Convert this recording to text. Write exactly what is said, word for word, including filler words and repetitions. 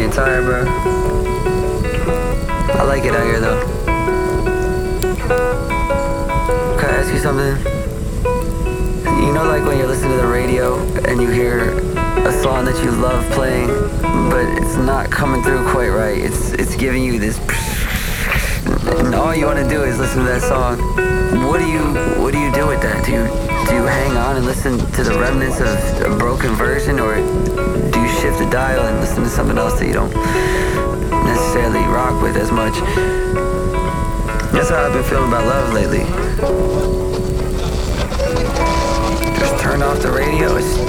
guitar, bro. I like it out here, though. Can I ask you something? You know, like when you're listening to the radio and you hear a song that you love playing, but it's not coming through quite right. It's it's giving you this, and all you want to do is listen to that song. What do you what do you do with that? Do you do you hang on and listen to the remnants of a broken version, or do you shift the dial and listen to something else that you don't necessarily rock with as much? That's how I've been feeling about love lately. Just turn off the radio. It's